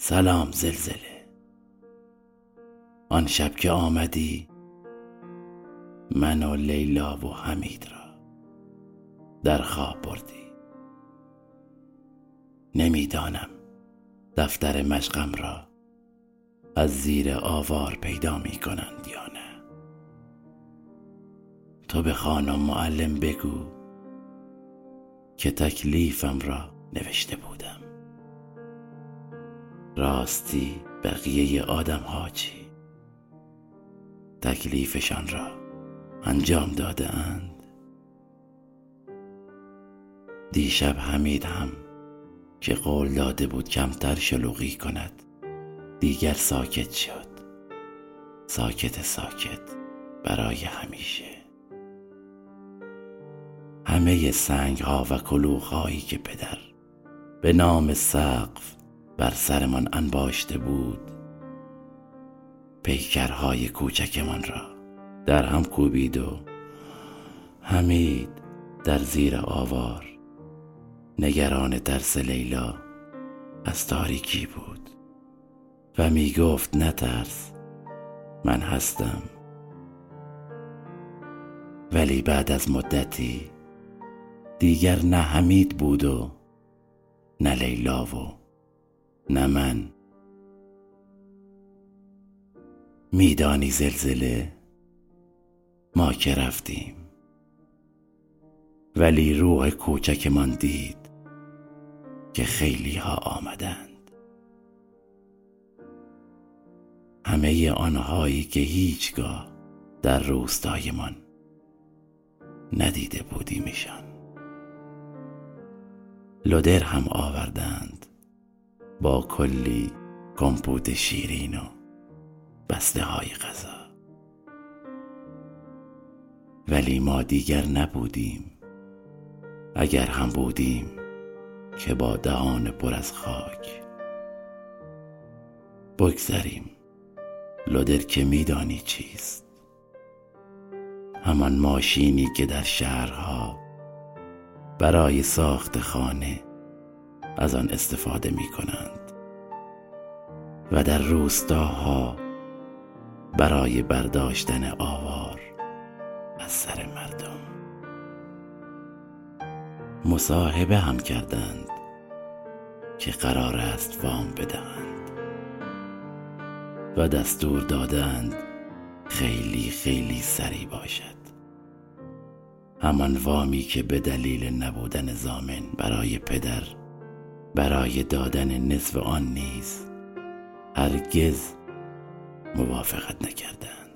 سلام زلزله. آن شب که آمدی من و لیلا و حمید را در خواب بردی. نمیدانم دفتر مشقم را از زیر آوار پیدا می کنند یا نه. تو به خانم معلم بگو که تکلیفم را نوشته بودم. راستی بقیه آدم ها چی؟ تکلیفشان را انجام داده اند؟ دیشب حمید هم که قول داده بود کمتر شلوغی کند دیگر ساکت شد. ساکت برای همیشه. همه سنگ ها و کلوخ هایی که پدر به نام سقف بر سرمان انباشته بود پیکرهای کوچکمان را در هم کوبید و حمید در زیر آوار نگران ترس لیلا از تاریکی بود و می گفت نترس، من هستم. ولی بعد از مدتی دیگر نه حمید بود و نه لیلا و نه من. میدانی زلزله، ما که رفتیم ولی روح کوچکمان دید که خیلی ها آمدند. همه آنهایی که هیچگاه در روستایمان ندیده بودیمشان. لودر هم آوردند با کلی کمپوت شیرین و بسته های غذا. ولی ما دیگر نبودیم. اگر هم بودیم که با دهان پر از خاک. بگذریم. لودر که میدانی چیست؟ همان ماشینی که در شهرها برای ساخت خانه از آن استفاده می کنند و در روستاها برای برداشتن آوار از سر مردم. مصاحبه هم کردند که قرار است وام بدهند و دستور دادند خیلی سریع باشد. همان وامی که به دلیل نبودن ضامن برای پدر برای دادن نصف آن نیز هرگز موافقت نکردند.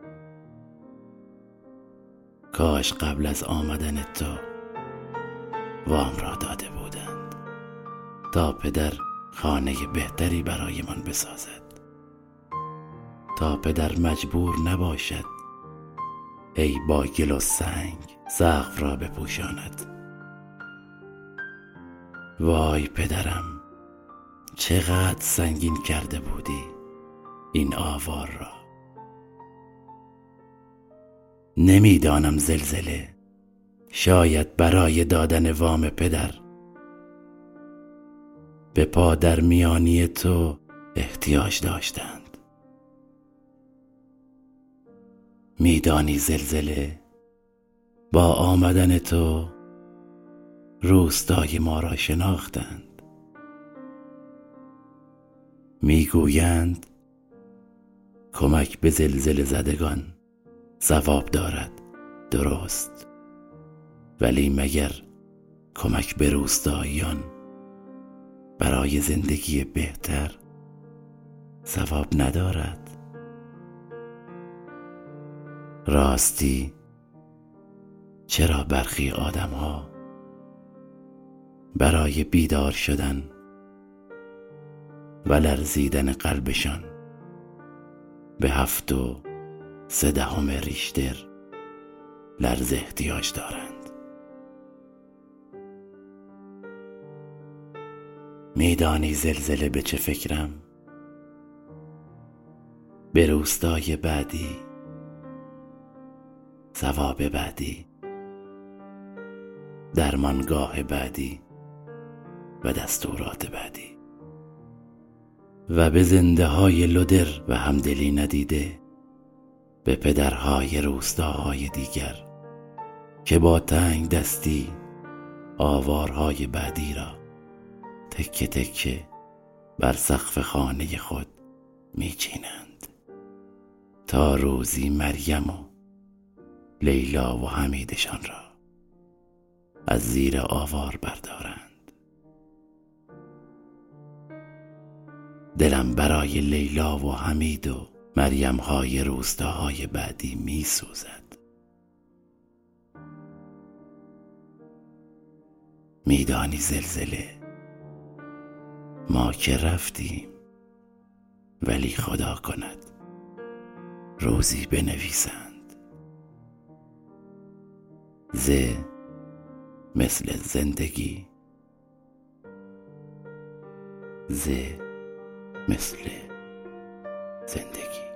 کاش قبل از آمدن تو وام را داده بودند تا پدر خانه بهتری برایمان بسازد، تا پدر مجبور نباشد ای با گل و سنگ سقف را بپوشاند. وای پدرم، چقدر سنگین کرده بودی این آوار را. نمیدانم زلزله، شاید برای دادن وام پدر به پادر میانی تو احتیاج داشتند. میدانی زلزله، با آمدن تو روستای ما را شناختند. میگویند کمک به زلزله زدگان ثواب دارد، درست، ولی مگر کمک به روستاییان برای زندگی بهتر ثواب ندارد؟ راستی چرا برخی آدم ها برای بیدار شدن و لرزیدن قلبشان به 7.3 ریشتر لرز احتیاج دارند؟ میدانی زلزله به چه فکرم؟ به روستای بعدی، ثواب بعدی، درمانگاه بعدی و دستورات بعدی. و به زنده های لدر و همدلی ندیده، به پدرهای روستاهای دیگر که با تنگ دستی آوارهای بعدی را تکه تکه بر سقف خانه خود میچینند تا روزی مریم و لیلا و حمیدشان را از زیر آوار بردارند. دلم برای لیلا و حمید و مریم های روستاهای بعدی می سوزد. میدانی زلزله، ما که رفتیم، ولی خدا کند روزی بنویسند. ز مثل زندگی، ز مثل زندگی.